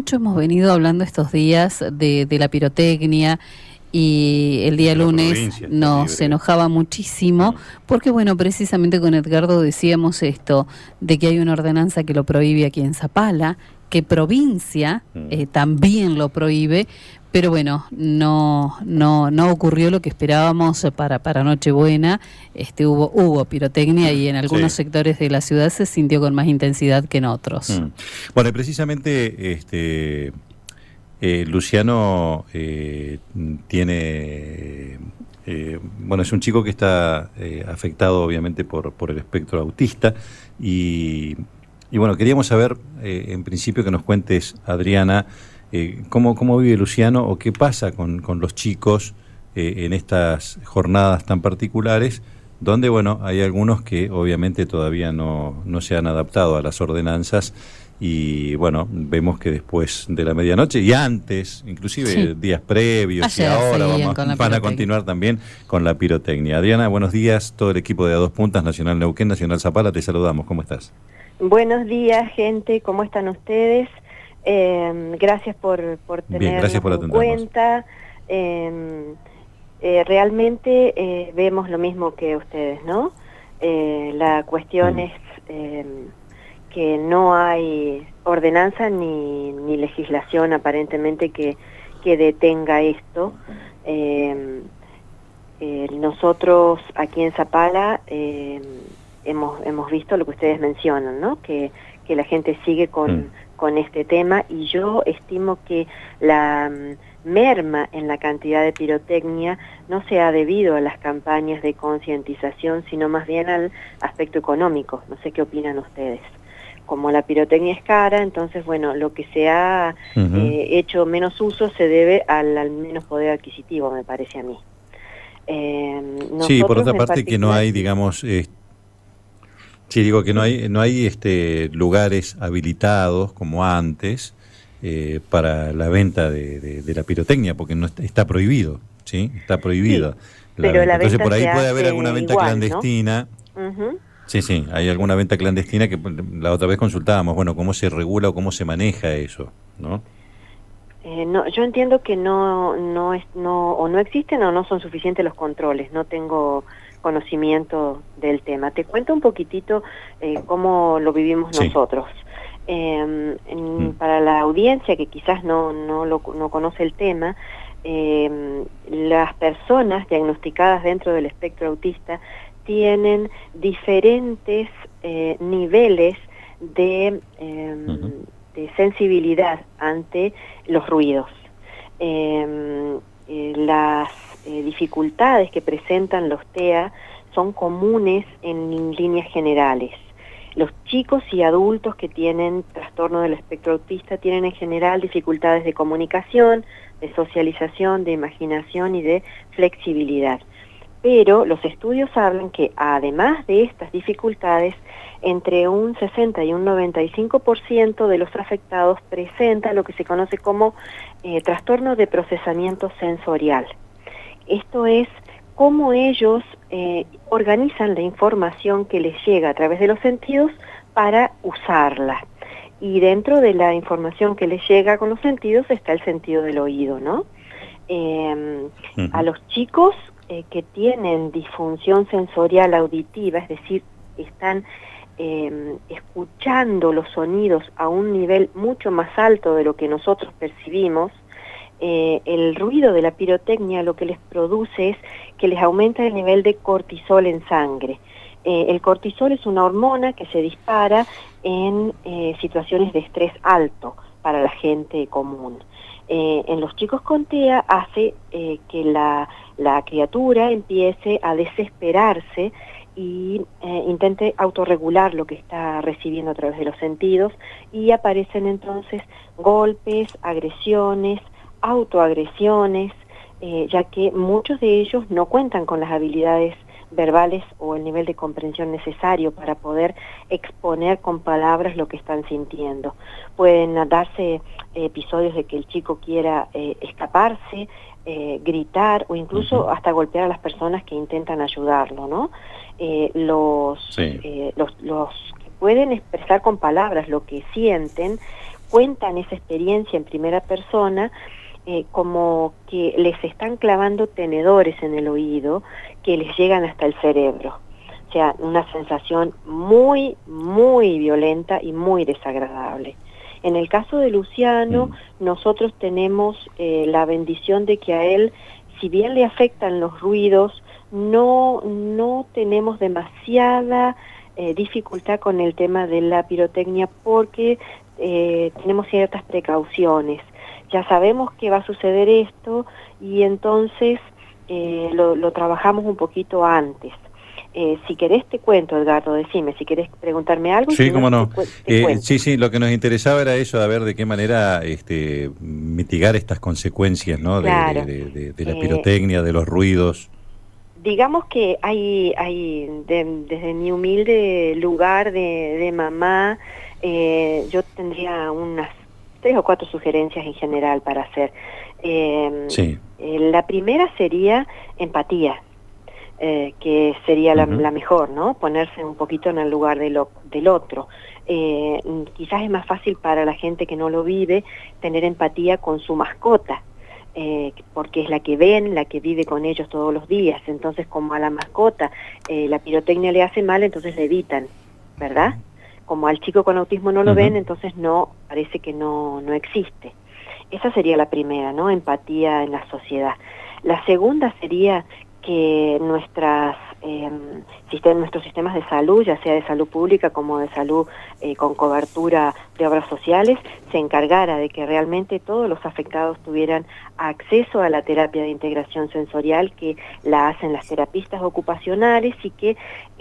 mucho hemos venido hablando estos días de la pirotecnia, y el día lunes nos enojaba muchísimo porque, bueno, precisamente con Edgardo decíamos esto, de que hay una ordenanza que lo prohíbe aquí en Zapala, que provincia también lo prohíbe, pero bueno, no ocurrió lo que esperábamos para Nochebuena. Hubo pirotecnia y en algunos sectores de la ciudad se sintió con más intensidad que en otros. Bueno, y precisamente Luciano tiene, bueno, es un chico que está afectado obviamente por el espectro autista y bueno, queríamos saber en principio que nos cuentes, Adriana, cómo vive Luciano o qué pasa con los chicos en estas jornadas tan particulares, donde, bueno, hay algunos que obviamente todavía no se han adaptado a las ordenanzas. Y bueno, vemos que después de la medianoche y antes, inclusive días previos y ahora van a continuar también con la pirotecnia. Adriana, buenos días, todo el equipo de A Dos Puntas, Nacional Neuquén, Nacional Zapala, te saludamos, ¿cómo estás? Buenos días, gente, ¿cómo están ustedes? Gracias por tenernos en cuenta. Realmente vemos lo mismo que ustedes, ¿no? La cuestión es que no hay ordenanza ni legislación aparentemente que detenga esto. Nosotros aquí en Zapala hemos visto lo que ustedes mencionan, ¿no? Que la gente sigue con este tema, y yo estimo que la merma en la cantidad de pirotecnia no se ha debido a las campañas de concientización, sino más bien al aspecto económico. No sé qué opinan ustedes. Como la pirotecnia es cara, entonces, bueno, lo que se ha hecho menos uso se debe al menos poder adquisitivo, me parece a mí. Sí, por otra parte que no hay, digamos, digo que no hay lugares habilitados como antes para la venta de la pirotecnia, porque no está prohibido, ¿sí? Está prohibida. Sí, pero entonces por ahí puede haber alguna venta igual, clandestina. ¿No? Sí, hay alguna venta clandestina que la otra vez consultábamos, bueno, cómo se regula o cómo se maneja eso, ¿no? No, yo entiendo que no existen o no son suficientes los controles, no tengo conocimiento del tema. Te cuento un poquitito cómo lo vivimos nosotros. Para la audiencia que quizás no conoce el tema, las personas diagnosticadas dentro del espectro autista tienen diferentes niveles de sensibilidad ante los ruidos. Las dificultades que presentan los TEA son comunes en líneas generales. Los chicos y adultos que tienen trastorno del espectro autista tienen en general dificultades de comunicación, de socialización, de imaginación y de flexibilidad. Pero los estudios hablan que además de estas dificultades, entre un 60 y un 95% de los afectados presenta lo que se conoce como trastorno de procesamiento sensorial. Esto es cómo ellos organizan la información que les llega a través de los sentidos para usarla. Y dentro de la información que les llega con los sentidos está el sentido del oído, ¿no? A los chicos que tienen disfunción sensorial auditiva, es decir, están escuchando los sonidos a un nivel mucho más alto de lo que nosotros percibimos, el ruido de la pirotecnia lo que les produce es que les aumenta el nivel de cortisol en sangre. El cortisol es una hormona que se dispara en situaciones de estrés alto para la gente común. En los chicos con TEA hace que la criatura empiece a desesperarse y intente autorregular lo que está recibiendo a través de los sentidos, y aparecen entonces golpes, agresiones, autoagresiones, ya que muchos de ellos no cuentan con las habilidades verbales o el nivel de comprensión necesario para poder exponer con palabras lo que están sintiendo. Pueden darse episodios de que el chico quiera escaparse, gritar o incluso hasta golpear a las personas que intentan ayudarlo, ¿no? Los que pueden expresar con palabras lo que sienten, cuentan esa experiencia en primera persona, como que les están clavando tenedores en el oído que les llegan hasta el cerebro. O sea, una sensación muy, muy violenta y muy desagradable. En el caso de Luciano, nosotros tenemos la bendición de que a él, si bien le afectan los ruidos, no tenemos demasiada dificultad con el tema de la pirotecnia porque tenemos ciertas precauciones. Ya sabemos que va a suceder esto y entonces lo trabajamos un poquito antes. Si querés te cuento, Edgardo, decime, si querés preguntarme algo. Sí, cómo no. Te sí, lo que nos interesaba era eso, a ver de qué manera mitigar estas consecuencias, ¿no? Claro. de la pirotecnia, de los ruidos. Digamos que hay desde mi humilde lugar de mamá, yo tendría unas 3 o 4 sugerencias en general para hacer. Sí. La primera sería empatía, que sería la mejor, ¿no? Ponerse un poquito en el lugar del otro. Quizás es más fácil para la gente que no lo vive tener empatía con su mascota, porque es la que ven, la que vive con ellos todos los días. Entonces, como a la mascota la pirotecnia le hace mal, entonces le evitan, ¿verdad? Como al chico con autismo no lo ven, entonces parece que no existe. Esa sería la primera, ¿no? Empatía en la sociedad. La segunda sería que nuestros sistemas de salud, ya sea de salud pública como de salud con cobertura de obras sociales, se encargara de que realmente todos los afectados tuvieran acceso a la terapia de integración sensorial que la hacen las terapistas ocupacionales y que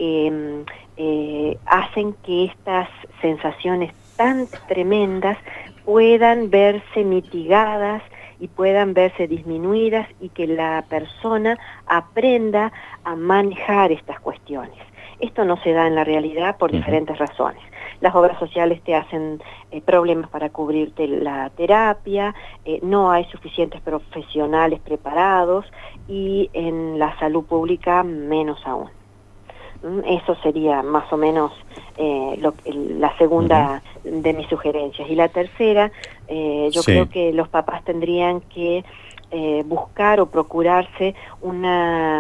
hacen que estas sensaciones tan tremendas puedan verse mitigadas y puedan verse disminuidas y que la persona aprenda a manejar estas cuestiones. Esto no se da en la realidad por diferentes razones. Las obras sociales te hacen problemas para cubrirte la terapia, no hay suficientes profesionales preparados y en la salud pública menos aún. Eso sería más o menos la segunda de mis sugerencias. Y la tercera, yo creo que los papás tendrían que buscar o procurarse una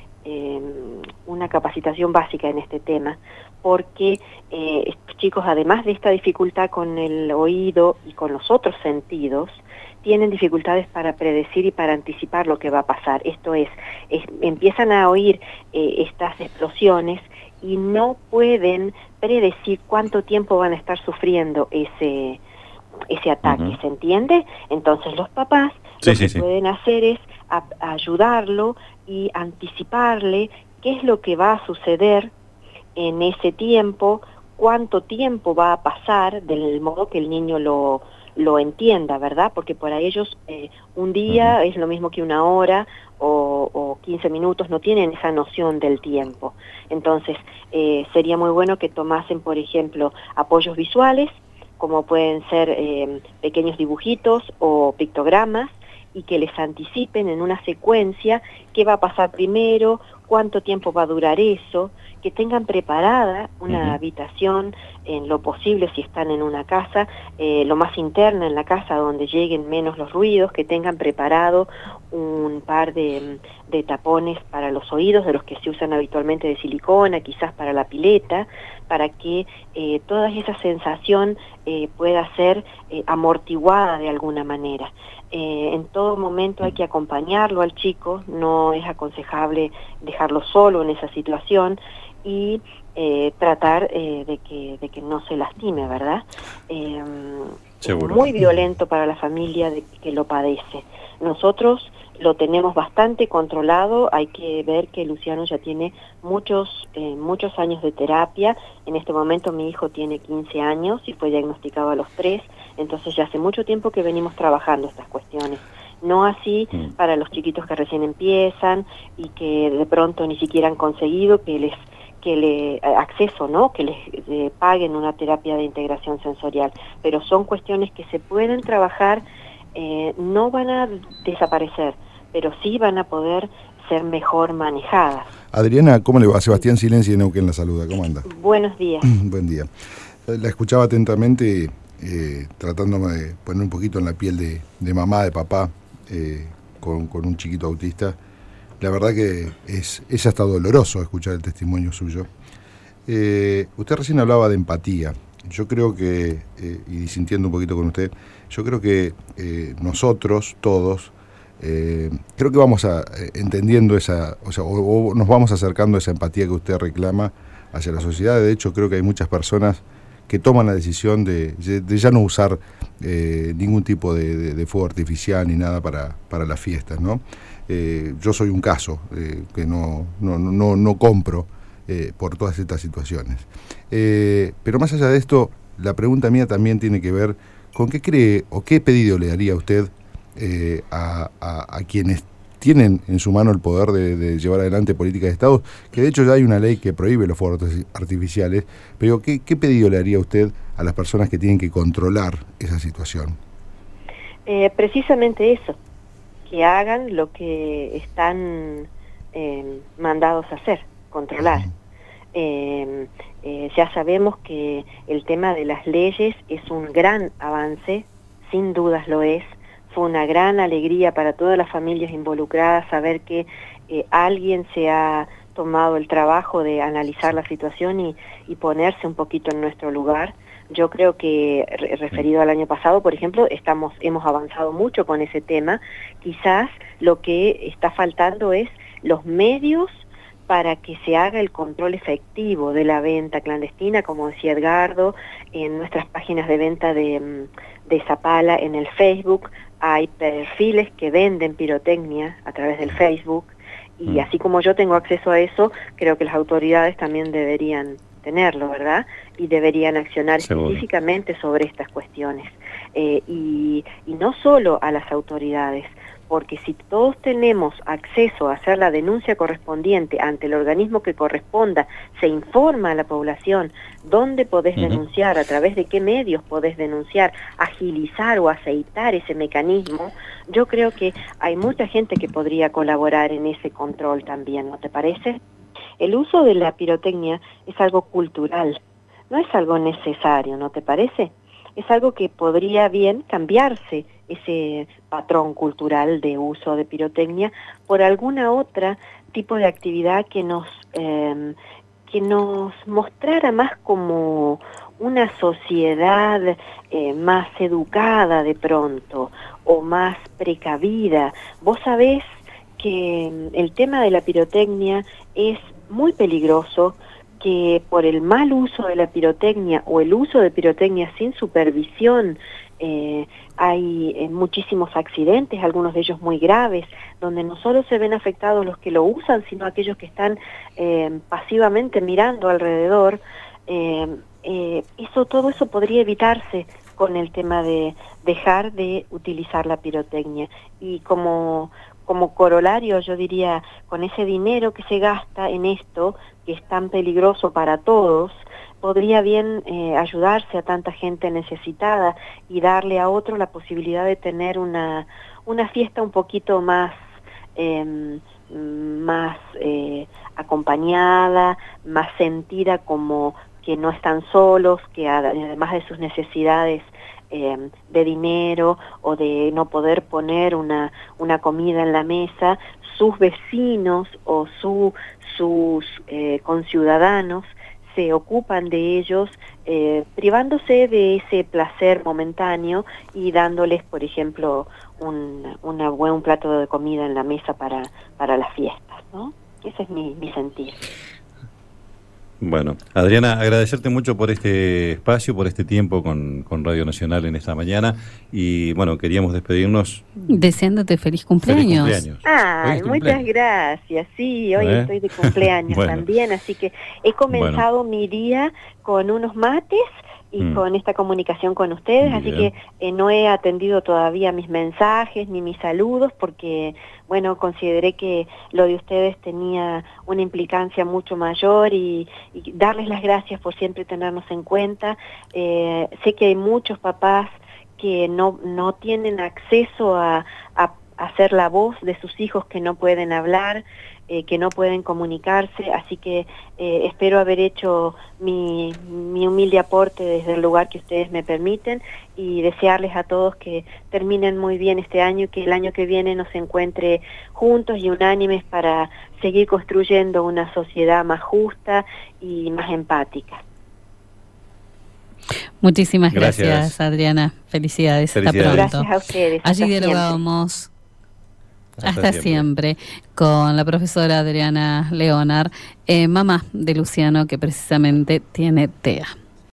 capacitación básica en este tema, porque estos chicos, además de esta dificultad con el oído y con los otros sentidos, tienen dificultades para predecir y para anticipar lo que va a pasar. Esto es empiezan a oír estas explosiones y no pueden predecir cuánto tiempo van a estar sufriendo ese ataque, ¿se entiende? Entonces los papás lo que pueden hacer es ayudarlo y anticiparle qué es lo que va a suceder en ese tiempo, cuánto tiempo va a pasar, del modo que el niño lo entienda, ¿verdad? Porque para ellos un día es lo mismo que una hora o 15 minutos, no tienen esa noción del tiempo. Entonces, sería muy bueno que tomasen, por ejemplo, apoyos visuales, como pueden ser pequeños dibujitos o pictogramas, y que les anticipen en una secuencia qué va a pasar primero, cuánto tiempo va a durar eso, que tengan preparada una habitación en lo posible si están en una casa, lo más interna en la casa donde lleguen menos los ruidos, que tengan preparado un par de tapones para los oídos, de los que se usan habitualmente de silicona, quizás para la pileta, para que toda esa sensación pueda ser amortiguada de alguna manera. En todo momento hay que acompañarlo al chico, no es aconsejable dejarlo solo en esa situación y tratar de que no se lastime, ¿verdad? Es muy violento para la familia que lo padece. Nosotros lo tenemos bastante controlado, hay que ver que Luciano ya tiene muchos años de terapia. En este momento mi hijo tiene 15 años y fue diagnosticado a los 3, entonces ya hace mucho tiempo que venimos trabajando estas cuestiones. No así para los chiquitos que recién empiezan y que de pronto ni siquiera han conseguido que les acceso, ¿no? Que les paguen una terapia de integración sensorial, pero son cuestiones que se pueden trabajar, no van a desaparecer, pero sí van a poder ser mejor manejadas. Adriana, ¿cómo le va? Sebastián Silenzi de Neuquén la saluda, ¿cómo anda? Buenos días. Buen día. La escuchaba atentamente tratándome de poner un poquito en la piel de mamá, de papá, con un chiquito autista. La verdad que es hasta doloroso escuchar el testimonio suyo. Usted recién hablaba de empatía. Yo creo que, y disintiendo un poquito con usted, yo creo que nosotros, todos, creo que vamos entendiendo o nos vamos acercando a esa empatía que usted reclama hacia la sociedad. De hecho, creo que hay muchas personas que toman la decisión de ya no usar ningún tipo de fuego artificial ni nada para las fiestas, ¿no? Yo soy un caso que no compro por todas estas situaciones. Pero más allá de esto, la pregunta mía también tiene que ver con qué cree o qué pedido le daría usted a quienes tienen en su mano el poder de llevar adelante políticas de Estado, que de hecho ya hay una ley que prohíbe los fuegos artificiales, pero ¿qué pedido le haría usted a las personas que tienen que controlar esa situación? Precisamente eso, que hagan lo que están mandados a hacer, controlar. Ya sabemos que el tema de las leyes es un gran avance, sin dudas lo es. Fue una gran alegría para todas las familias involucradas saber que alguien se ha tomado el trabajo de analizar la situación y ponerse un poquito en nuestro lugar. Yo creo que, referido al año pasado, por ejemplo, hemos avanzado mucho con ese tema. Quizás lo que está faltando es los medios para que se haga el control efectivo de la venta clandestina, como decía Edgardo, en nuestras páginas de venta de Zapala, en el Facebook, hay perfiles que venden pirotecnia a través del Facebook, y así como yo tengo acceso a eso, creo que las autoridades también deberían tenerlo, ¿verdad? Y deberían accionar específicamente sobre estas cuestiones. Y no solo a las autoridades, porque si todos tenemos acceso a hacer la denuncia correspondiente ante el organismo que corresponda, se informa a la población dónde podés denunciar, a través de qué medios podés denunciar, agilizar o aceitar ese mecanismo, yo creo que hay mucha gente que podría colaborar en ese control también, ¿no te parece? El uso de la pirotecnia es algo cultural, no es algo necesario, ¿no te parece? Es algo que podría bien cambiarse, ese patrón cultural de uso de pirotecnia, por alguna otra tipo de actividad que nos mostrara más como una sociedad más educada de pronto, o más precavida. Vos sabés que el tema de la pirotecnia es muy peligroso, que por el mal uso de la pirotecnia o el uso de pirotecnia sin supervisión hay muchísimos accidentes, algunos de ellos muy graves, donde no solo se ven afectados los que lo usan, sino aquellos que están pasivamente mirando alrededor. Todo eso podría evitarse con el tema de dejar de utilizar la pirotecnia. Y como corolario, yo diría, con ese dinero que se gasta en esto, que es tan peligroso para todos, podría bien ayudarse a tanta gente necesitada y darle a otro la posibilidad de tener una fiesta un poquito más acompañada, más sentida como que no están solos, que además de sus necesidades de dinero o de no poder poner una comida en la mesa, sus vecinos o sus conciudadanos se ocupan de ellos, privándose de ese placer momentáneo y dándoles, por ejemplo, un plato de comida en la mesa para las fiestas, ¿no? Ese es mi sentir. Bueno, Adriana, agradecerte mucho por este espacio, por este tiempo con Radio Nacional en esta mañana, y bueno, queríamos despedirnos deseándote feliz cumpleaños. Ay, muchas gracias. Sí, hoy estoy de cumpleaños también, así que he comenzado mi día con unos mates y con esta comunicación con ustedes, así que no he atendido todavía mis mensajes ni mis saludos porque, bueno, consideré que lo de ustedes tenía una implicancia mucho mayor y darles las gracias por siempre tenernos en cuenta. Sé que hay muchos papás que no tienen acceso a hacer la voz de sus hijos que no pueden hablar, que no pueden comunicarse, así que espero haber hecho mi humilde aporte desde el lugar que ustedes me permiten y desearles a todos que terminen muy bien este año y que el año que viene nos encuentre juntos y unánimes para seguir construyendo una sociedad más justa y más empática. Muchísimas gracias Adriana. Felicidades. Hasta pronto. Gracias a ustedes. Allí dialogábamos. Hasta siempre, con la profesora Adriana Leonard, mamá de Luciano, que precisamente tiene TEA.